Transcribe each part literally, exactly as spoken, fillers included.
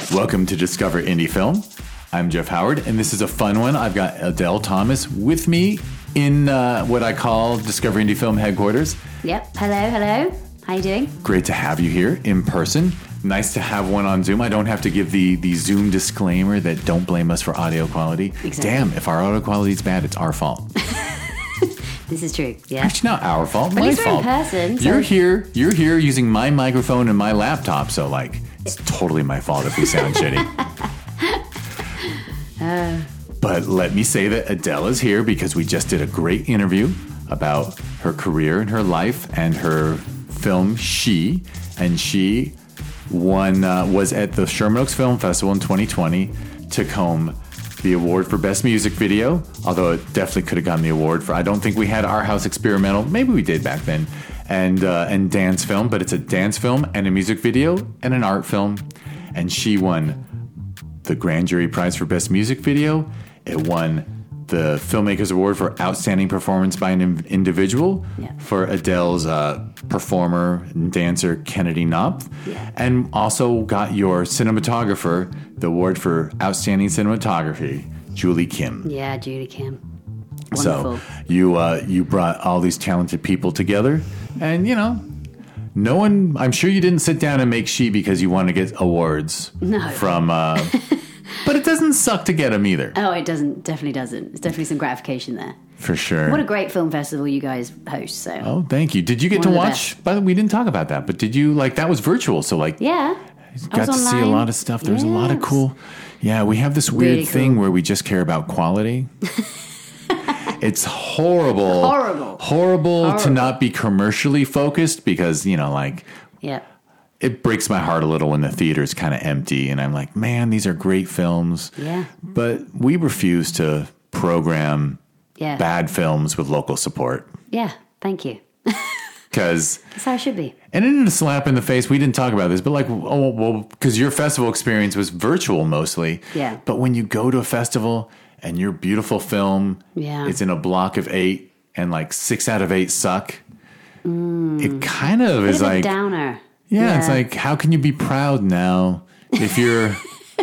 Welcome to Discover Indie Film. I'm Jeff Howard, and this is a fun one. I've got Adele Thomas with me in uh, what I call Discover Indie Film headquarters. Yep. Hello, hello. How you doing? Great to have you here in person. Nice to have one on Zoom. I don't have to give the, the Zoom disclaimer that don't blame us for audio quality. Exactly. Damn, if our audio quality is bad, it's our fault. This is true. Yeah. Actually, not our fault. But my at least we're fault. in person. So You're here. You're here using my microphone and my laptop, so like it's totally my fault if we sound shitty. Uh, but let me say that Adele is here because we just did a great interview about her career and her life and her film She, and she won uh, was at the Sherman Oaks Film Festival in twenty twenty, took home the award for Best Music Video, although it definitely could have gotten the award for, I don't think we had Our House Experimental, maybe we did back then, and uh, and dance film, but it's a dance film and a music video and an art film, and she won the Grand Jury Prize for Best Music Video. It won the Filmmakers Award for Outstanding Performance by an Individual yeah. for Adele's uh, performer and dancer Kennedy Knopf, yeah. and also got your cinematographer the award for Outstanding Cinematography, Julie Kim. Yeah, Julie Kim. So Wonderful. you uh, you brought all these talented people together, and you know, no one. I'm sure you didn't sit down and make She because you want to get awards. No. From. Uh, But it doesn't suck to get them either. Oh, it doesn't. Definitely doesn't. There's definitely some gratification there. For sure. What a great film festival you guys host. So. Oh, thank you. Did you get One to of the watch? best. By the way, we didn't talk about that, but did you like that was virtual? So like, Yeah. you I got to was see a online. lot of stuff. There's Yeah, a lot of it was cool. Yeah, we have this weird really thing cool. where we just care about quality. It's horrible. Horrible. Horrible to Horrible. not be commercially focused because you know, like. Yeah. It breaks my heart a little when the theater's kind of empty and I'm like, man, these are great films. Yeah. But we refuse to program Yeah. bad films with local support. Yeah. Thank you. Because, That's how it should be. and it isn't a slap in the face. We didn't talk about this, but like, oh, well, because your festival experience was virtual mostly. Yeah. But when you go to a festival and your beautiful film Yeah. is in a block of eight and like six out of eight suck, it kind of Bit is of a like, downer. yeah, it's like, how can you be proud now if you're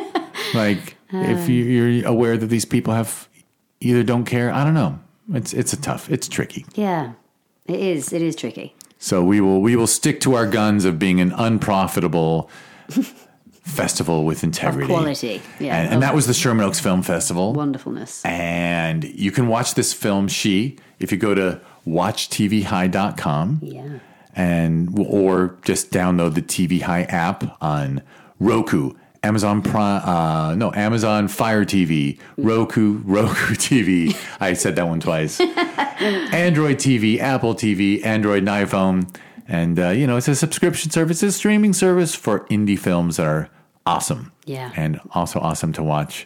like, if you- you're aware that these people have either don't care? I don't know. It's it's a tough, it's tricky. Yeah. It is. It is tricky. So we will we will stick to our guns of being an unprofitable festival with integrity, Of quality. Yeah. and, and that was the Sherman Oaks Film Festival. Wonderfulness. And you can watch this film She if you go to watch T V high dot com. Yeah. And or just download the T V High app on Roku, Amazon Prime, uh, no Amazon Fire T V, Roku, Roku T V. I said that one twice. Android T V, Apple T V, Android and iPhone, and uh, you know it's a subscription service, it's a streaming service for indie films that are awesome. Yeah. And also awesome to watch.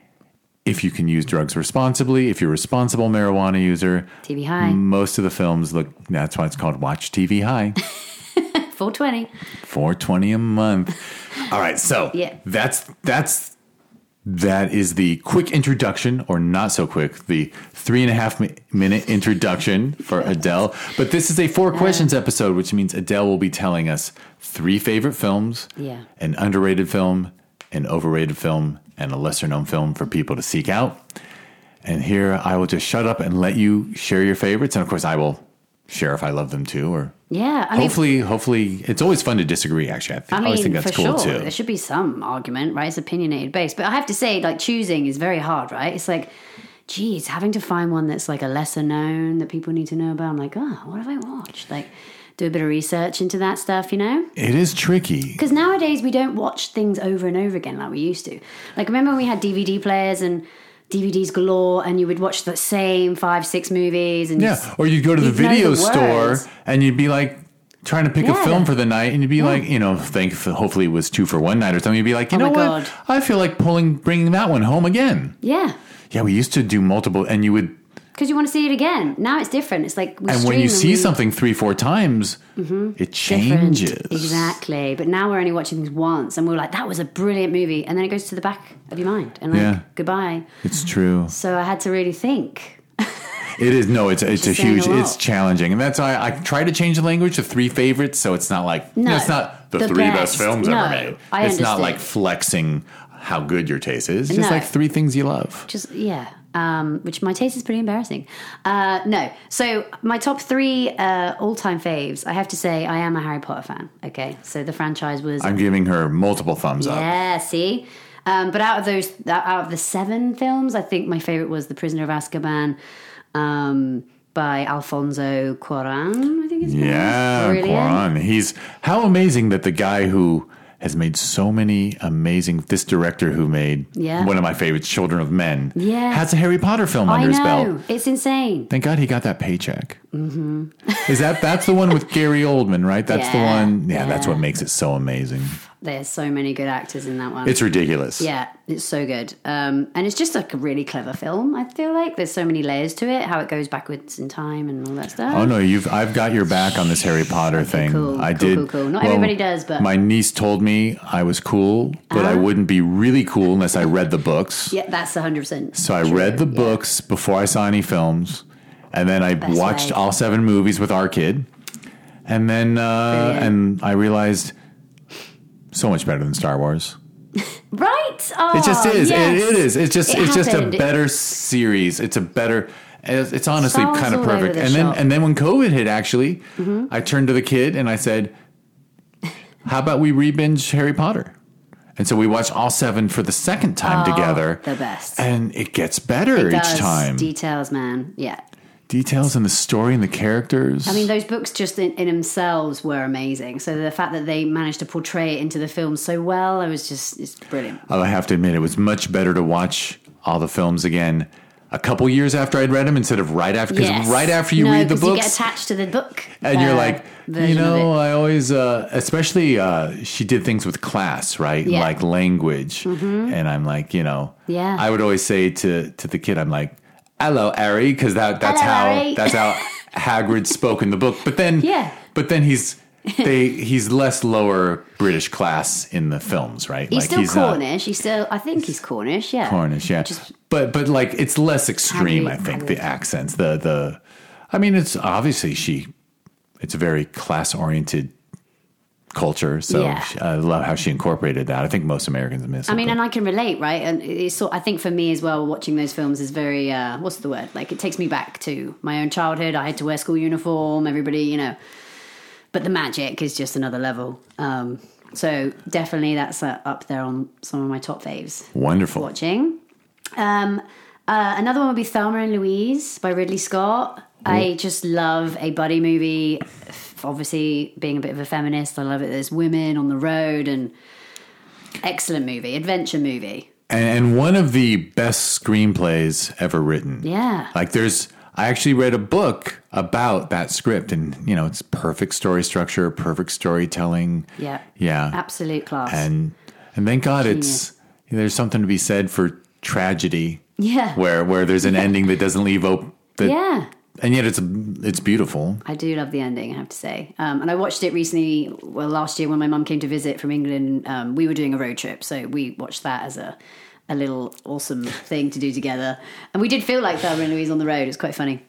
If you can use drugs responsibly, if you're a responsible marijuana user, T V High. most of the films look, that's why it's called Watch T V High. four twenty. four twenty a month. All right, so Yeah. that's that's that is the quick introduction, or not so quick, the three and a half mi- minute introduction for Adele. But this is a four questions episode, which means Adele will be telling us three favorite films, Yeah. an underrated film, an overrated film, and a lesser known film for people to seek out. And here I will just shut up and let you share your favorites, and of course I will share if I love them too, or Yeah. I mean, hopefully, hopefully, it's always fun to disagree. Actually, I, think, I I mean, always think that's for cool sure. too. There should be some argument, right? It's opinionated based. But I have to say, like, choosing is very hard, right? It's like, geez, having to find one that's like a lesser known that people need to know about. I'm like, oh, what have I watched? Like, do a bit of research into that stuff, you know? It is tricky. Because nowadays we don't watch things over and over again like we used to. Like, remember when we had D V D players and D V Ds galore, and you would watch the same five, six movies, and Yeah, or you'd go to the you'd know video the store words. and you'd be like trying to pick a Yeah. film for the night, and you'd be like, you know, think hopefully it was two for one night or something. You'd be like, you Oh know my what? God. I feel like pulling, bringing that one home again. yeah, Yeah, we used to do multiple, and you would. because you want to see it again. Now it's different. It's like we And when stream you see we- something three, four times, it different. changes. Exactly. But now we're only watching things once, and we're like, that was a brilliant movie, and then it goes to the back of your mind, and like, Yeah. goodbye. It's true. So I had to really think. It is no, it's it's a Just saying huge, a lot. it's challenging, and that's why I try to change the language to three favorites, so it's not like no, No. it's not the, The three best. best films No, ever made. I it's not understand. like flexing how good your taste is. It's just No. like three things you love. Just yeah, um, which my taste is pretty embarrassing. Uh, no, so my top three uh, all-time faves. I have to say, I am a Harry Potter fan. Okay, so the franchise was I'm giving her multiple thumbs up. yeah. See, um, but out of those, out of the seven films, I think my favorite was The Prisoner of Azkaban um, by Alfonso Cuarón. I think it's Yeah, Brilliant. Cuarón. He's how amazing that the guy who has made so many amazing. This director who made Yeah. one of my favorites, Children of Men, Yeah. has a Harry Potter film I under his know belt. it's insane. Thank God he got that paycheck. Mm-hmm. Is that that's the one with Gary Oldman, right? That's the Yeah, one. Yeah, that's yeah. what makes it so amazing. There's so many good actors in that one. It's ridiculous. Yeah, it's so good. Um, and it's just like a really clever film, I feel like. There's so many layers to it, how it goes backwards in time and all that stuff. Oh no, you've I've got your back on this Harry Potter Okay, thing. cool, I cool, did. cool, cool. Not everybody does, but- my niece told me I was cool, but I Uh-huh. wouldn't be really cool unless I read the books. Yeah, that's one hundred percent. So I true. read the Yeah. books before I saw any films, and then I Best watched way. all seven movies with our kid, and then uh, Brilliant. and I realized so much better than Star Wars. Right? Oh, It just is. yes. It, it is. It's just. It it's just a happened. better series. It's a better. It's, it's honestly Star Wars kind of all over perfect. the And then shop. and then when COVID hit, actually, Mm-hmm. I turned to the kid and I said, "How about we re-binge Harry Potter?" And so we watched all seven for the second time Oh, together. the best. And it gets better It each does. time. Details, man. Yeah. Details in the story and the characters. I mean, those books just in, in themselves were amazing. So the fact that they managed to portray it into the film so well, I was just, it's brilliant. I have to admit, it was much better to watch all the films again a couple years after I'd read them instead of right after. Because Yes. right after you no, read the 'cause you get books, attached to the book. and uh, you're like, you version of know, it. I always, uh, especially uh, she did things with class, right? Yeah. Like language, and I'm like, you know, Yeah. I would always say to to the kid, I'm like, "Hello, Harry," because that that's Hello, how Harry. that's how Hagrid spoke in the book. But then, Yeah. but then he's. They he's less lower British class in the films, right? He's still he's not- Cornish. He's still, I think he's Cornish, yeah. Cornish, yeah. Just- but but like it's less extreme, Hagrid- I think, Hagrid. the accents. The the I mean it's obviously she it's a very class oriented culture. So Yeah. she, I love how she incorporated that. I think most Americans miss it. I mean, but- and I can relate, right? And it's sort, I think for me as well, watching those films is very, uh, what's the word? Like, it takes me back to my own childhood. I had to wear school uniform, everybody, you know. But the magic is just another level. Um, so definitely that's uh, up there on some of my top faves. Wonderful. Watching. Um, uh, another one would be Thelma and Louise by Ridley Scott. I just love a buddy movie. Obviously, being a bit of a feminist, I love it. There's women on the road and excellent movie, adventure movie. And, and one of the best screenplays ever written. Yeah. Like there's I actually read a book about that script, and you know, it's perfect story structure, perfect storytelling. Yeah. Yeah. Absolute class. And and thank God Genius. it's there's something to be said for tragedy. Yeah. Where where there's an ending that doesn't leave open. yeah. And yet it's it's beautiful. I do love the ending, I have to say. Um, and I watched it recently, well, last year when my mum came to visit from England. Um, we were doing a road trip, so we watched that as a, a little awesome thing to do together. And we did feel like Thelma and Louise on the road. It was quite funny.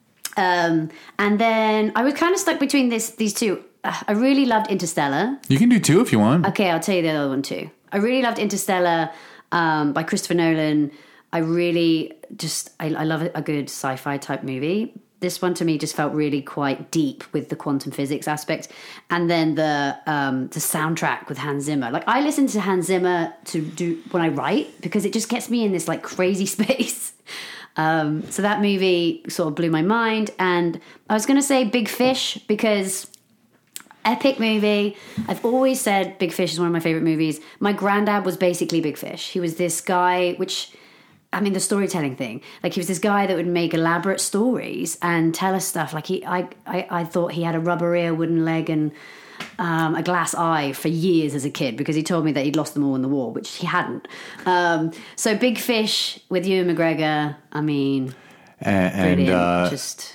Um, and then I was kind of stuck between this these two. Uh, I really loved Interstellar. You can do two if you want. Okay, I'll tell you the other one too. I really loved Interstellar um, by Christopher Nolan. I really just, I, I love a good sci-fi type movie. This one to me just felt really quite deep with the quantum physics aspect. And then the um, the soundtrack with Hans Zimmer. Like I listen to Hans Zimmer to do when I write because it just gets me in this like crazy space. Um, so that movie sort of blew my mind. And I was going to say Big Fish because... epic movie. I've always said Big Fish is one of my favorite movies. My granddad was basically Big Fish. He was this guy, which, I mean, the storytelling thing. Like, he was this guy that would make elaborate stories and tell us stuff. Like, he, I, I, I thought he had a rubber ear, wooden leg, and um, a glass eye for years as a kid because he told me that he'd lost them all in the war, which he hadn't. Um, so Big Fish with Ewan McGregor, I mean, and and brilliant. uh, Just...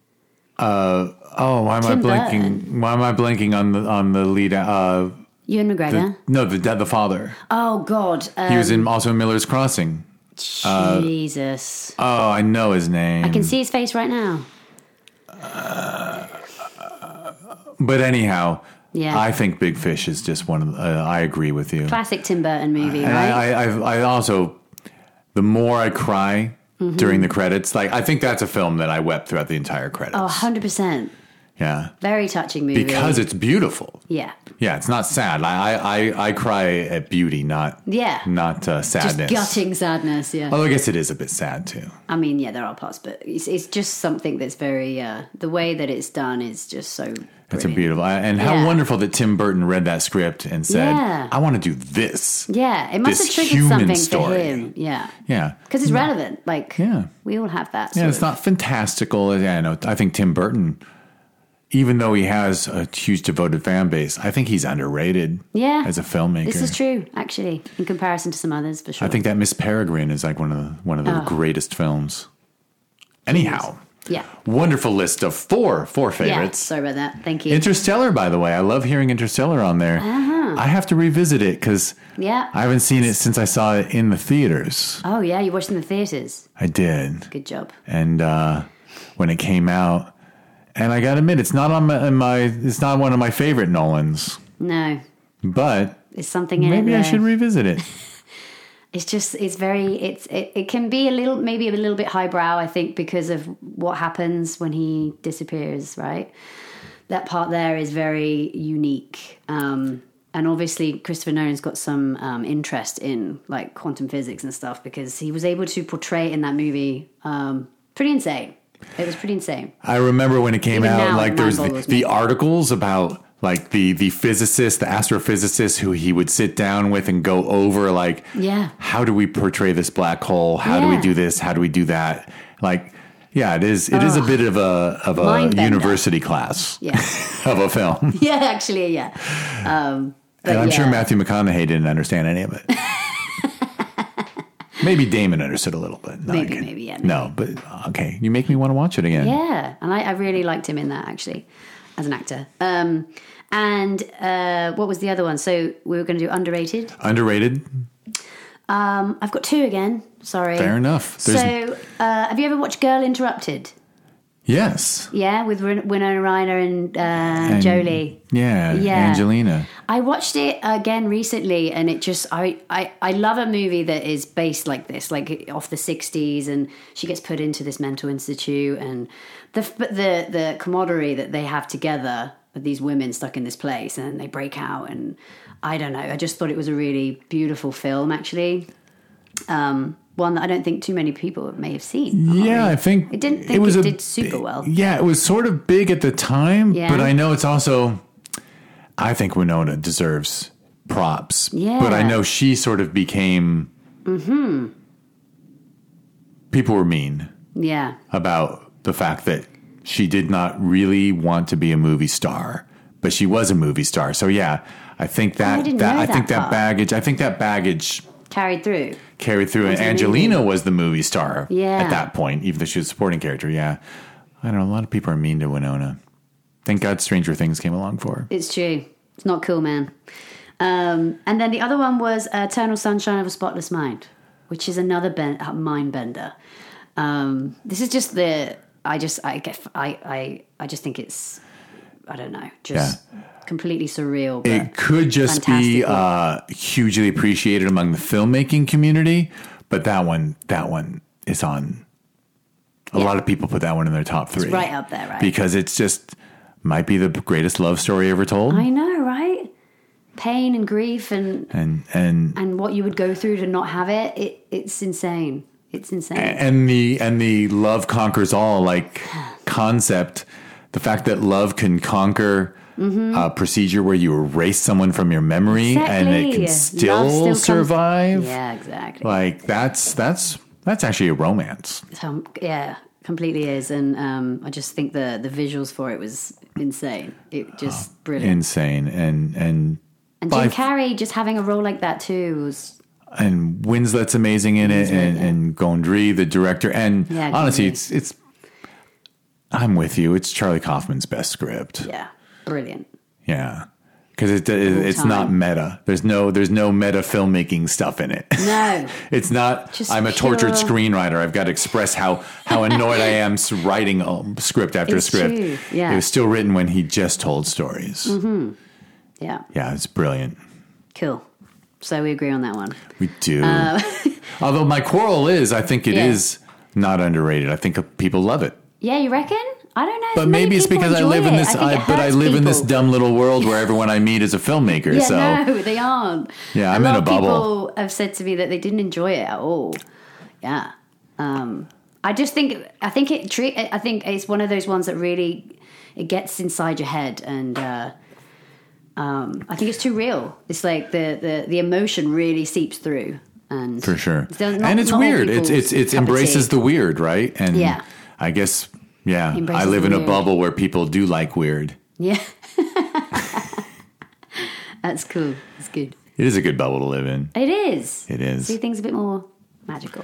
uh, oh, why am Tim I blanking? Burton. Why am I blanking on the on the lead? Uh, Ewan McGregor. the, no, the dad, the father. oh, God. Um, He was in also in Miller's Crossing. Jesus. Oh, I know his name. I can see his face right now. But anyhow, Yeah. I think Big Fish is just one of the, uh, I agree with you. Classic Tim Burton movie, And right? I, I, I also, the more I cry mm-hmm. during the credits, like I think that's a film that I wept throughout the entire credits. Oh, one hundred percent. Yeah. Very touching movie. Because it's beautiful. Yeah. Yeah, it's not sad. I I, I cry at beauty, not yeah, not uh, sadness. Just gutting sadness, yeah. Although I guess it is a bit sad too. I mean, yeah, there are parts, but it's, it's just something that's very, uh, the way that it's done is just so brilliant. It's a beautiful, and how yeah. wonderful that Tim Burton read that script and said, yeah. I want to do this. Yeah, it must this have triggered something story. for him. Yeah. Yeah. Because it's relevant. Like, yeah. we all have that. Yeah, it's of. not fantastical. Yeah, I know. I think Tim Burton, even though he has a huge devoted fan base, I think he's underrated yeah. as a filmmaker. This is true, actually, in comparison to some others, for sure. I think that Miss Peregrine is like one of the, one of the oh. greatest films. Anyhow. Yeah. Wonderful list of four, four favorites. Yeah, sorry about that. Thank you. Interstellar, by the way. I love hearing Interstellar on there. Uh-huh. I have to revisit it because yeah. I haven't seen it since I saw it in the theaters. Oh, yeah, you watched it in the theaters. I did. Good job. And uh, when it came out, and I got to admit, it's not on my, my, it's not one of my favorite Nolans. No. But there's something in maybe it. Maybe I should revisit it. It's just, it's very, it's, it, it can be a little, maybe a little bit highbrow, I think, because of what happens when he disappears, right? That part there is very unique. Um, and obviously Christopher Nolan's got some um, interest in like quantum physics and stuff because he was able to portray in that movie um, pretty insane. It was pretty insane. I remember when it came Even out, now, like there's the, me. the articles about like the, the physicist, the astrophysicist who he would sit down with and go over like, yeah. how do we portray this black hole? How yeah. do we do this? How do we do that? Like, yeah, it is. It oh. is a bit of a of a university class yeah. of a film. Yeah, actually, yeah. Um, but and I'm yeah. sure Matthew McConaughey didn't understand any of it. Maybe Damon understood a little bit. No, maybe, maybe, yeah. Maybe. No, but okay, you make me want to watch it again. Yeah, and I, I really liked him in that actually, as an actor. Um, and uh, what was the other one? So we were going to do underrated. Underrated. Um, I've got two again. Sorry. Fair enough. There's... So, uh, have you ever watched Girl Interrupted? Yes. Yeah, with Winona Ryder and, uh, and Jolie. Yeah, yeah, Angelina. I watched it again recently, and it just I, I I love a movie that is based like this, like off the sixties, and she gets put into this mental institute, and the the the camaraderie that they have together of these women stuck in this place, and then they break out, and I don't know. I just thought it was a really beautiful film, actually. Um, one that I don't think too many people may have seen. Yeah, really. I think it didn't think it, was it a, did super well. Yeah, it was sort of big at the time, yeah. but I know it's also. I think Winona deserves props, yeah. but I know she sort of became. Mm-hmm. People were mean. Yeah. About the fact that she did not really want to be a movie star, but she was a movie star. So yeah, I think that I didn't that know I that think part. that baggage. I think that baggage. Carried through. Carried through. And Angelina was the movie star yeah. at that point, even though she was a supporting character. Yeah. I don't know. A lot of people are mean to Winona. Thank God Stranger Things came along for her. It's true. It's not cool, man. Um, and then the other one was Eternal Sunshine of a Spotless Mind, which is another ben- mind bender. Um, this is just the... I just... I get. I, I, I just think it's... I don't know. Just... Yeah. Completely surreal. But it could just be uh, hugely appreciated among the filmmaking community, but that one, that one is on. A yeah. lot of people put that one in their top three, it's right up there, right? Because it's just might be the greatest love story ever told. I know, right? Pain and grief and and and and what you would go through to not have it. It it's insane. It's insane. And the and the love conquers all like concept. The fact that love can conquer. Mm-hmm. A procedure where you erase someone from your memory exactly. and it can still, still survive. Comes, yeah, exactly. Like that's that's that's actually a romance. So, yeah, completely is, and um, I just think the the visuals for it was insane. It just oh, brilliant, insane, and and and Jim Carrey just having a role like that too was. And Winslet's amazing in it, and, yeah. and Gondry, the director, and yeah, honestly, it's it's. I'm with you. It's Charlie Kaufman's best script. Yeah. Brilliant. Yeah, because it, it, it's time. Not meta. There's no there's no meta filmmaking stuff in it. No, it's not. Just I'm a pure... tortured screenwriter. I've got to express how how annoyed I am writing um, script after it's script. True. Yeah, it was still written when he just told stories. Mm-hmm. Yeah. Yeah, it's brilliant. Cool. So we agree on that one. We do. Uh, Although my quarrel is, I think it Yeah. is not underrated. I think people love it. Yeah, you reckon? I don't know. if But many maybe it's people because I enjoy live in it. this. I think I, it but I hurts live in this people. dumb little world where everyone I meet is a filmmaker. Yeah, so no, they aren't. Yeah, I'm a in lot a of bubble. People have said to me that they didn't enjoy it at all. Yeah, um, I just think I think it. tre- I think it's one of those ones that really it gets inside your head, and uh, um, I think it's too real. It's like the the, the emotion really seeps through, and for sure. it's not- and it's not all weird. It's people's it's it's cup of embraces tea. the weird, right? And Yeah. I guess yeah. I Embraces live the in a weird. bubble where people do like weird. Yeah, that's cool. It's good. It is a good bubble to live in. It is. It is. See things a bit more magical.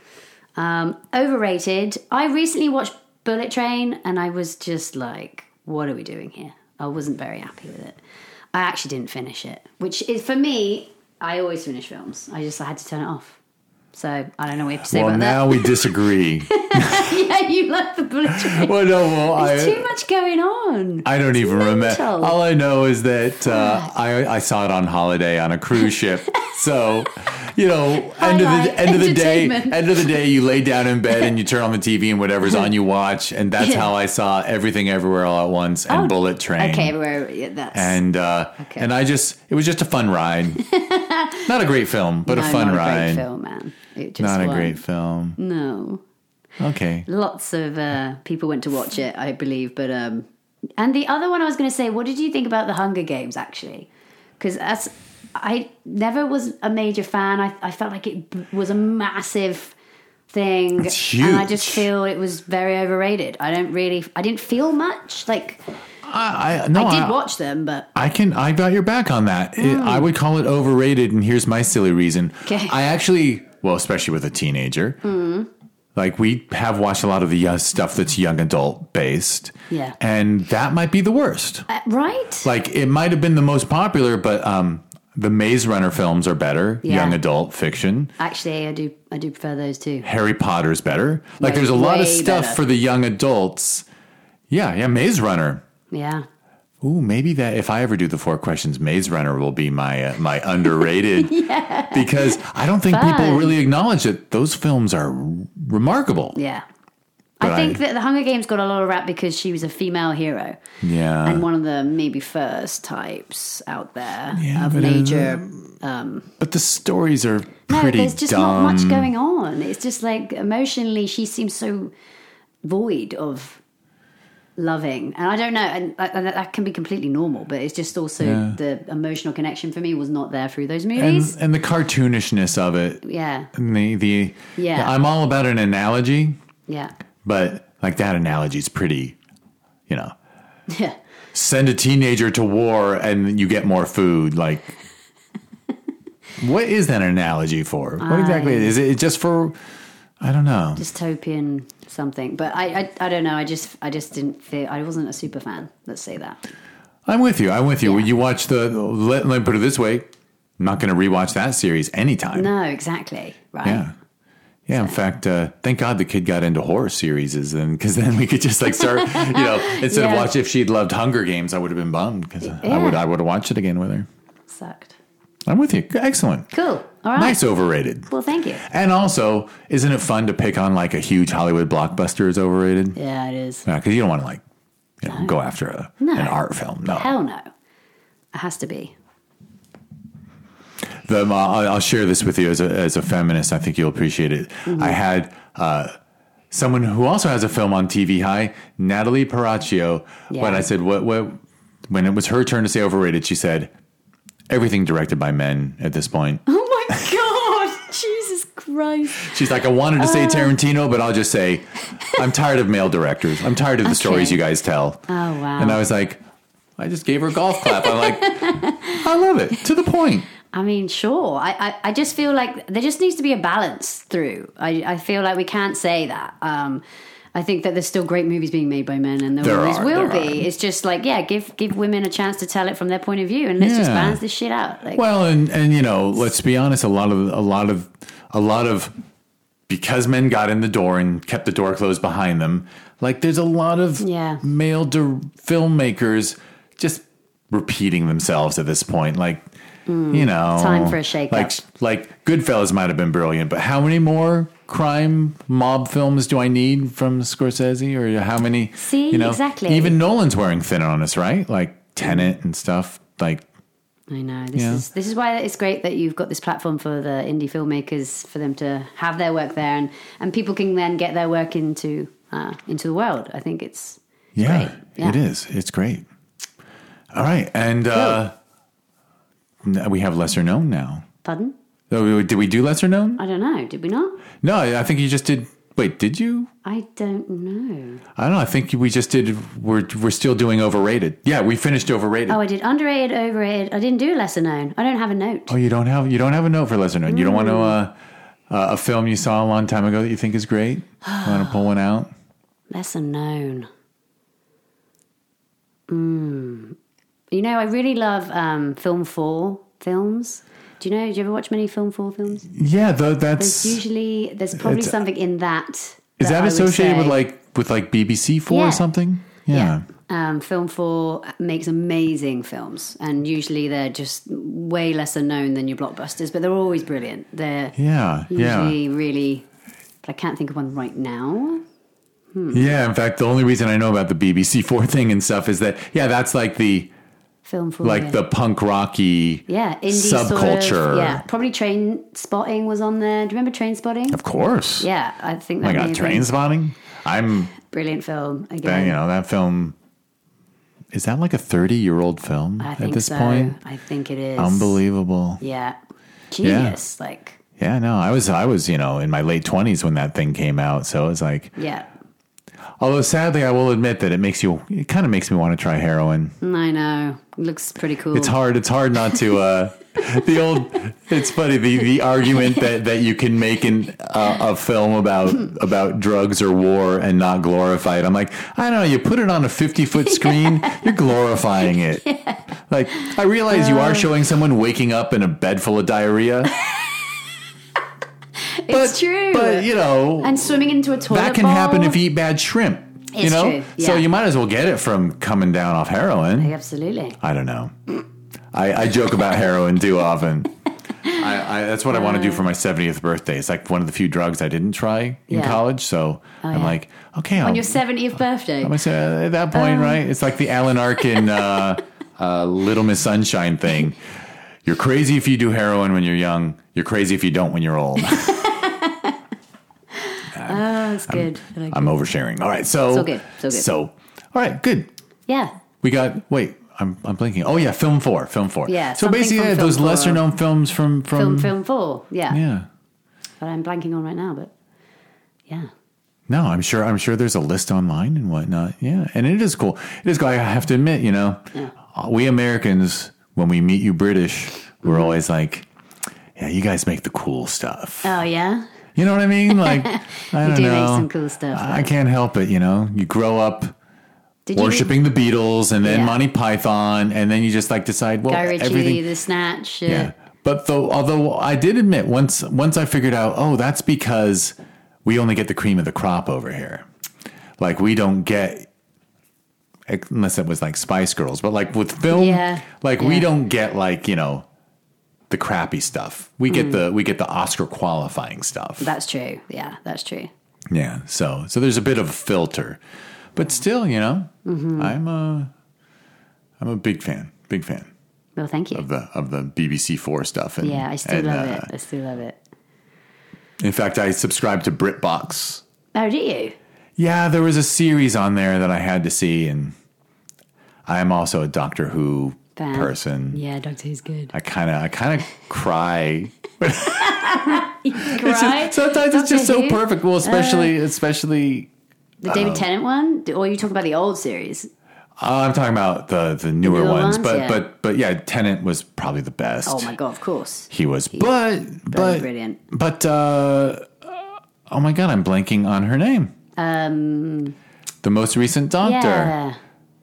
Um, overrated. I recently watched Bullet Train and I was just like, what are we doing here? I wasn't very happy with it. I actually didn't finish it, which is, for me, I always finish films. I just I had to turn it off. So I don't know what you have to say Well, about now we disagree. that. Yeah, you love the Bullet Train. well, no, well, There's I too much going on. I don't It's even remember. mental. All I know is that uh, I I saw it on holiday on a cruise ship. So, you know, end of Highlight, the end of the day, entertainment. end of the day, you lay down in bed and you turn on the T V and whatever's on you watch, and that's Yeah. how I saw Everything Everywhere All at Once and Oh, Bullet Train. Okay, everywhere. Yeah, that's And uh, Okay. and I just it was just a fun ride. Not a great film, but no, a fun not ride. A great film, man. It just Not a won. great film. No. Okay. Lots of uh, people went to watch it, I believe. But um, and the other one I was going to say, what did you think about the Hunger Games? Actually, because as I never was a major fan. I, I felt like it b- was a massive thing, It's and I huge. just feel it was very overrated. I don't really, I didn't feel much. Like I, I no, I did I, watch them, but I can. I got your back on that. It, I would call it overrated, and here's my silly reason. Okay. I actually, well, especially with a teenager, like we have watched a lot of the uh, stuff that's young adult based, Yeah. and that might be the worst. uh, right? Like it might have been the most popular, but um, the Maze Runner films are better, Yeah. young adult fiction. Actually, I do, I do prefer those too. Harry Potter's better. Like Way- there's a lot of way stuff better. for the young adults. Yeah, yeah, Maze Runner. Yeah. Ooh, maybe that if I ever do the four questions, Maze Runner will be my uh, my underrated. Yeah. Because I don't think people Fun. really acknowledge that those films are remarkable. Yeah. But I think I- that the Hunger Games got a lot of rap because she was a female hero. Yeah. And one of the maybe first types out there Yeah, of but, uh, major. But the stories are No, pretty there's just dumb. not much going on. It's just like emotionally, she seems so void of loving, and I don't know, and, and that can be completely normal. But it's just also Yeah. the emotional connection for me was not there through those and, movies. and the cartoonishness of it. yeah, And the, the Yeah. I'm all about an analogy, yeah, but like that analogy is pretty, you know, yeah. send a teenager to war and you get more food. Like, what is that analogy for? What exactly is it? Just for, I don't know. Dystopian something, but I, I, I don't know. I just, I just didn't feel. I wasn't a super fan. Let's say that. I'm with you. I'm with you. Yeah. When you watch the, let, let me put it this way, I'm not going to rewatch that series anytime. No, exactly. Right. Yeah. Yeah, in fact, uh, thank God the kid got into horror series, then because then we could just like start, you know, instead Yeah. of watch if she'd loved Hunger Games, I would have been bummed because I Yeah. would I would have watched it again with her. Sucked. I'm with you. Excellent. Cool. All right. Nice overrated. Well, thank you. And also, isn't it fun to pick on like a huge Hollywood blockbuster is overrated? Yeah, it is. Because you don't want to like you know, go after a, No. an art film. No. Hell no. It has to be. The, uh, I'll I'll share this with you as a, as a feminist. I think you'll appreciate it. Mm-hmm. I had uh, someone who also has a film on T V High, Natalie Paracchio. Yeah. When I said, what, what, when it was her turn to say overrated, she said, everything directed by men at this point. Oh my God. Jesus Christ. She's like, I wanted to Uh. say Tarantino, but I'll just say, I'm tired of male directors. I'm tired of the Okay. stories you guys tell. Oh, wow. And I was like, I just gave her a golf clap. I'm like, I love it. To the point. I mean, sure. I, I, I just feel like there just needs to be a balance through. I, I feel like we can't say that. Um, I think that there's still great movies being made by men, and there, There always are, will there be. are. It's just like, yeah, give give women a chance to tell it from their point of view, and let's just Yeah. balance this shit out. Like, Well, and and you know, let's be honest. A lot of a lot of a lot of because men got in the door and kept the door closed behind them. Like, there's a lot of Yeah. male di- filmmakers just repeating themselves at this point. Like, mm, you know, time for a shake like, up. Like Goodfellas might have been brilliant, but how many more crime mob films do I need from Scorsese? Or how many? See, you know, exactly. Even Nolan's wearing thin on us, right? Like Tenet and stuff. Like, I know this yeah. is this is why it's great that you've got this platform for the indie filmmakers, for them to have their work there, and, and people can then get their work into uh, into the world. I think it's yeah, great. Yeah, it is. It's great. All right, and uh, we have Lesser Known now. Pardon? Oh, did we do Lesser Known? I don't know. Did we not? No, I think you just did. Wait, did you? I don't know. I don't know. I think we just did. We're we're still doing Overrated. Yeah, we finished Overrated. Oh, I did underrated, overrated. I didn't do Lesser Known. I don't have a note. Oh, you don't have you don't have a note for Lesser Known. Mm. You don't want to uh, uh, a film you saw a long time ago that you think is great. You want to pull one out? Lesser Known. Hmm. You know, I really love um, Film Four films. Do you know? Do you ever watch many Film Four films? Yeah, the, that's there's usually there's probably something in that. Is that, that associated with like with like B B C Four yeah. or something? Yeah. yeah. Um, Film Four makes amazing films, and usually they're just way lesser known than your blockbusters, but they're always brilliant. They're yeah, usually yeah. really. But I can't think of one right now. Hmm. Yeah, in fact, the only reason I know about the B B C Four thing and stuff is that yeah, that's like the. Film for like yeah. the punk rocky yeah, indie subculture. Sort of, yeah, probably Train Spotting was on there. Do you remember Train Spotting? Of course. Yeah, I think that. Oh my God, Train Spotting. I'm brilliant film again. That, you know that film. Is that like a thirty-year-old film I think at this so. point? I think it is. Unbelievable. Yeah, genius. Yeah. Like. Yeah, no, I was I was you know in my late twenties when that thing came out, so it was like yeah. Although sadly, I will admit that it makes you, it kind of makes me want to try heroin. I know. It looks pretty cool. It's hard. It's hard not to, uh, the old, it's funny, the, the argument that, that you can make in uh, a film about, about drugs or war and not glorify it. I'm like, I don't know, you put it on a fifty foot screen, you're glorifying it. Yeah. Like, I realize uh, you are showing someone waking up in a bed full of diarrhea. It's but, true. But, you know. And swimming into a toilet That can bowl. happen if you eat bad shrimp. It's you know? true. Yeah. So you might as well get it from coming down off heroin. Absolutely. I don't know. I, I joke about heroin too often. I, I, that's what uh, I want to do for my seventieth birthday. It's like one of the few drugs I didn't try in yeah. college. So oh, I'm yeah. like, okay. On I'll, your seventieth birthday. I'm gonna say, uh, at that point, um. right? It's like the Alan Arkin uh, uh, Little Miss Sunshine thing. You're crazy if you do heroin when you're young. You're crazy if you don't when you're old. Oh, that's good. I'm, like I'm oversharing. All right, so so good, so good. So, all right, good. Yeah, we got. Wait, I'm I'm blinking. Oh yeah, film four, film four. Yeah. So basically, yeah, those lesser known films from from film film four. Yeah. Yeah. But I'm blanking on right now. But yeah. No, I'm sure. I'm sure there's a list online and whatnot. Yeah, and it is cool. It is cool. I have to admit, you know, yeah. we Americans, when we meet you British, we're mm-hmm. always like, yeah, you guys make the cool stuff. Oh yeah. You know what I mean? Like, I don't you do know. make some cool stuff. I, I can't help it, you know. You grow up Did worshiping you, the Beatles and then yeah. Monty Python, and then you just like decide, well, Guy Ritchie, everything. The Snatch. Uh, yeah. But though, although I did admit once, once I figured out, oh, that's because we only get the cream of the crop over here. Like we don't get, unless it was like Spice Girls, but like with film, yeah. like yeah. we don't get like you know. The crappy stuff. We get mm. the we get the Oscar qualifying stuff. That's true. Yeah, that's true. Yeah. So so there's a bit of a filter, but still, you know, mm-hmm. I'm a I'm a big fan. Big fan. Well, thank you of the of the B B C Four stuff. And, yeah, I still and, love uh, it. I still love it. In fact, I subscribed to BritBox. Oh, do you? Yeah, there was a series on there that I had to see, and I am also a Doctor Who. Fan. Person. Yeah, Doctor Who's good. I kind of, I kind of cry. You cry? Just, sometimes Doctor it's just Who? So perfect. Well, especially, uh, especially the David uh, Tennant one, or you talk about the old series. Uh, I'm talking about the the newer, the newer ones, ones, but yeah. but but yeah, Tennant was probably the best. Oh my god, of course he was. He but was but brilliant. But uh, oh my god, I'm blanking on her name. Um, the most recent Doctor. Yeah.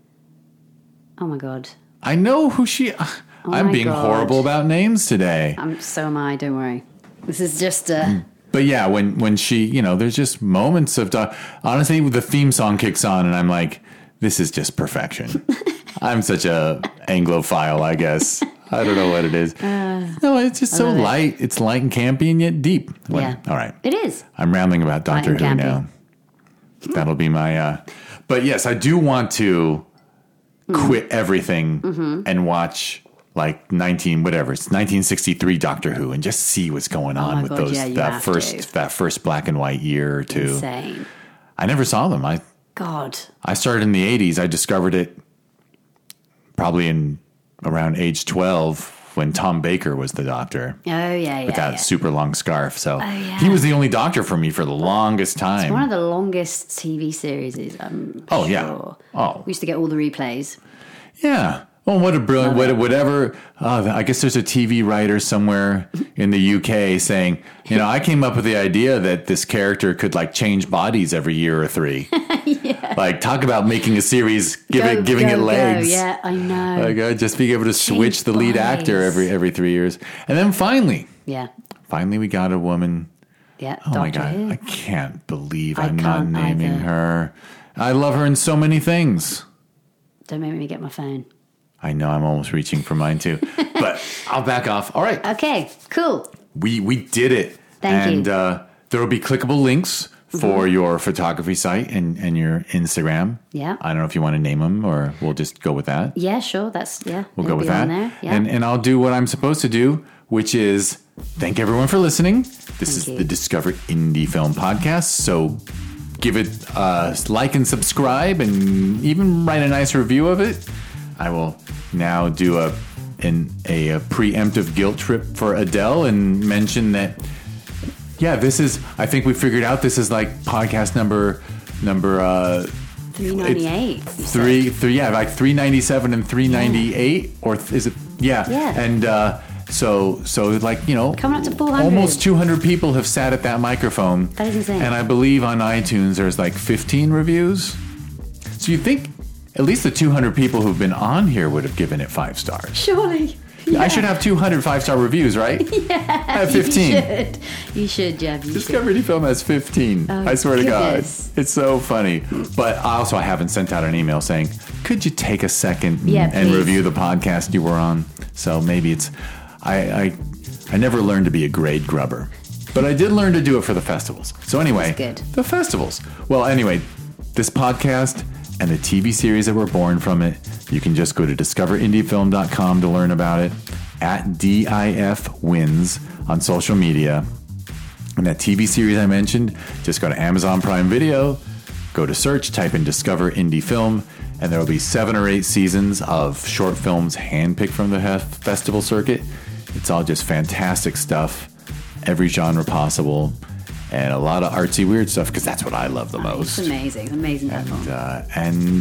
Oh my god. I know who she... Oh I'm being God. horrible about names today. I'm, so am I, don't worry. This is just... Uh, but yeah, when, when she... You know, there's just moments of... Do- Honestly, the theme song kicks on and I'm like, this is just perfection. I'm such a Anglophile, I guess. I don't know what it is. Uh, no, it's just so light. It. It's light and campy and yet deep. Well, yeah. All right. It is. I'm rambling about Doctor Who now. That'll be my... Uh, but yes, I do want to mm. quit everything mm-hmm. and watch like nineteen whatever. It's nineteen sixty-three Doctor Who and just see what's going on oh with God, those yeah, that first to. that first black and white year or two. Insane. I never saw them. I God. I started in the eighties. I discovered it probably in around age twelve when Tom Baker was the Doctor. Oh, yeah, yeah. With that yeah. super long scarf. So oh, yeah. he was the only Doctor for me for the longest time. It's one of the longest T V series. I'm oh, sure. yeah. Oh. We used to get all the replays. Yeah. Well, what a brilliant, what, whatever. Uh, I guess there's a T V writer somewhere in the U K saying, you know, I came up with the idea that this character could like change bodies every year or three. yeah. Like, talk about making a series, give go, it, giving go, it legs. Go. Yeah, I know. Like, uh, just being able to change switch the lead bodies. actor every every three years. And then finally, yeah, finally we got a woman. Yeah. Oh Doctor my God. Who. I can't believe I I'm not naming either. her. I love her in so many things. Don't make me get my phone. I know I'm almost reaching for mine too, but I'll back off. All right. Okay, cool. We we did it. Thank and, you. And uh, there will be clickable links for mm-hmm. your photography site and, and your Instagram. Yeah. I don't know if you want to name them or we'll just go with that. Yeah, sure. That's, yeah. We'll go with that. There. Yeah. And, and I'll do what I'm supposed to do, which is thank everyone for listening. This thank is you. the Discover Indie Film Podcast. So give it a like and subscribe and even write a nice review of it. I will now do a an, a, a preemptive guilt trip for Adele and mention that, yeah, this is, I think we figured out this is like podcast number, number, uh, three ninety-eight. Three, three, yeah, like three ninety-seven and three ninety-eight, yeah. Or th- is it, yeah. Yeah. And, uh, so, so like, you know, coming up to four hundred. Almost two hundred people have sat at that microphone. That is insane. And I believe on iTunes there's like fifteen reviews. So you think at least the two hundred people who've been on here would have given it five stars. Surely. Yeah. I should have two hundred five-star reviews, right? Yeah. I have fifteen. You should, you should Jeff. You Discover Indie Film has fifteen. Oh, I swear goodness. to God. It's so funny. But also, I haven't sent out an email saying, could you take a second and, yeah, and review the podcast you were on? So maybe it's... I, I I never learned to be a grade grubber. But I did learn to do it for the festivals. So anyway, That's good. The festivals. Well, anyway, this podcast... and the T V series that were born from it, you can just go to discover indie film dot com to learn about it, at D I F Wins on social media. And that T V series I mentioned, just go to Amazon Prime Video, go to search, type in Discover Indie Film, and there will be seven or eight seasons of short films handpicked from the hef- festival circuit. It's all just fantastic stuff, every genre possible. And a lot of artsy, weird stuff, because that's what I love the oh, most. It's amazing. Amazing. And, uh, and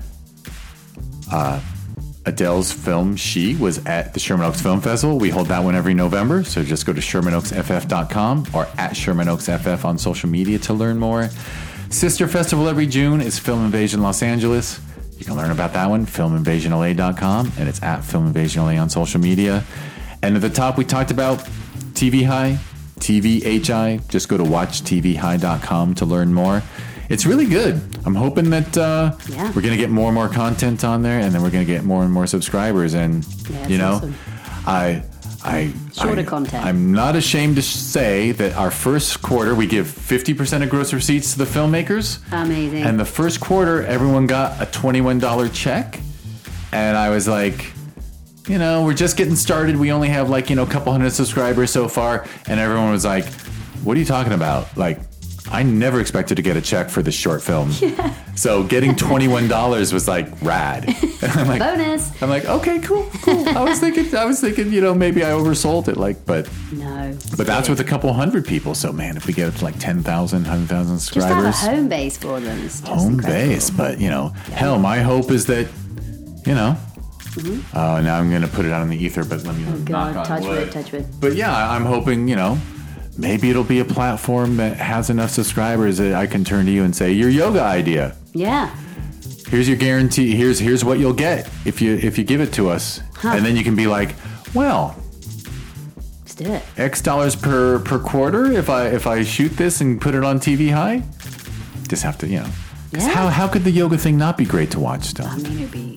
uh, Adele's film, She, was at the Sherman Oaks Film Festival. We hold that one every November. So just go to sherman oaks f f dot com or at sherman oaks f f on social media to learn more. Sister Festival every June is Film Invasion Los Angeles. You can learn about that one, film invasion l a dot com. And it's at Film Invasion L A on social media. And at the top, we talked about T V High. T V H I, just go to watch t v high dot com to learn more. It's really good. I'm hoping that uh, yeah. we're going to get more and more content on there, and then we're going to get more and more subscribers. And yeah, you know, awesome. I, I, shorter I, content. I'm not ashamed to say that our first quarter we give fifty percent of gross receipts to the filmmakers. Amazing. And the first quarter, everyone got a twenty-one dollars check, and I was like, you know, we're just getting started. We only have like, you know, a couple hundred subscribers so far. And everyone was like, what are you talking about? Like, I never expected to get a check for this short film. Yeah. So getting twenty-one dollars was like rad. And I'm like, bonus. I'm like, okay, cool, cool. I was thinking, I was thinking, you know, maybe I oversold it. Like, but no, but that's with a couple hundred people. So man, if we get up to like ten thousand, one hundred thousand subscribers. Just have a home base for them. It's just home incredible. base. But, you know, yeah. hell, my hope is that, you know, Mm-hmm. Uh, now I'm going to put it out in the ether, but let me oh, knock God. on touch wood. wood, touch wood. But yeah, I'm hoping, you know, maybe it'll be a platform that has enough subscribers that I can turn to you and say, your yoga idea. Yeah. Here's your guarantee. Here's here's what you'll get if you if you give it to us. Huh. And then you can be like, well, let's do it. X dollars per, per quarter if I if I shoot this and put it on T V High. Just have to, you know. Yeah. How how could the yoga thing not be great to watch still? I mean, it'd be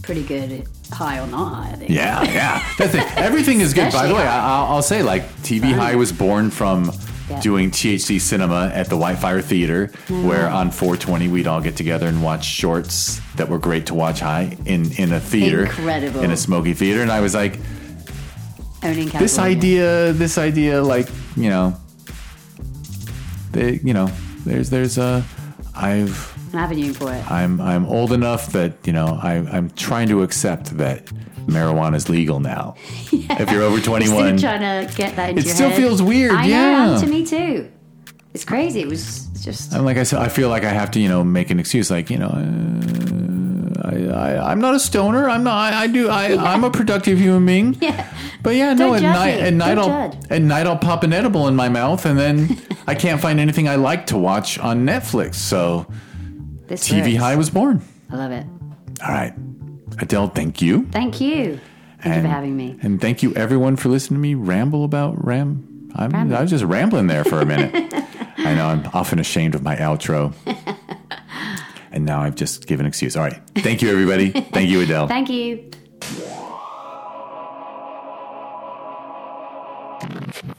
pretty good, high or not high, I think. Yeah, yeah. That's it. Everything is good. By the way, I, I'll, I'll say, like, T V High was born from yeah. doing T H C cinema at the Whitefire Theater, mm. where on four twenty we'd all get together and watch shorts that were great to watch high in, in a theater. Incredible. In a smoky theater. And I was like, Owning this idea, this idea, like, you know, they, you know, there's, there's a, I've... an avenue for it. I'm I'm old enough that, you know, I, I'm trying to accept that marijuana is legal now. Yeah. If you're over twenty-one. You're still trying to get that into it your still head. feels weird, I yeah. know, to me too. It's crazy. It was just... And like I said, I feel like I have to, you know, make an excuse. Like, you know, uh, I, I, I'm not a stoner. I'm not, I, I do, I, yeah. I'm a productive human being. Yeah. But yeah, no, at night, at night, Don't I'll, judge. at night I'll pop an edible in my mouth and then I can't find anything I like to watch on Netflix. So this T V works. High was born. I love it. All right. Adele, thank you. Thank you. Thank and, you for having me. And thank you, everyone, for listening to me ramble about Ram. I'm, I was just rambling there for a minute. I know, I'm often ashamed of my outro. And now I've just given an excuse. All right. Thank you, everybody. Thank you, Adele. Thank you.